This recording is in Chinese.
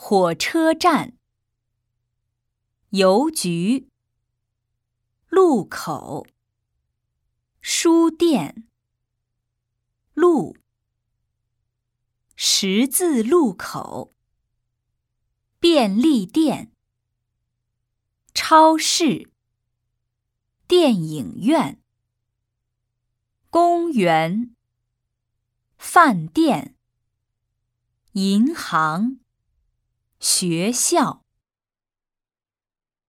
火车站、邮局、路口、书店、路、十字路口、便利店、超市、电影院、公园、饭店、银行、学校。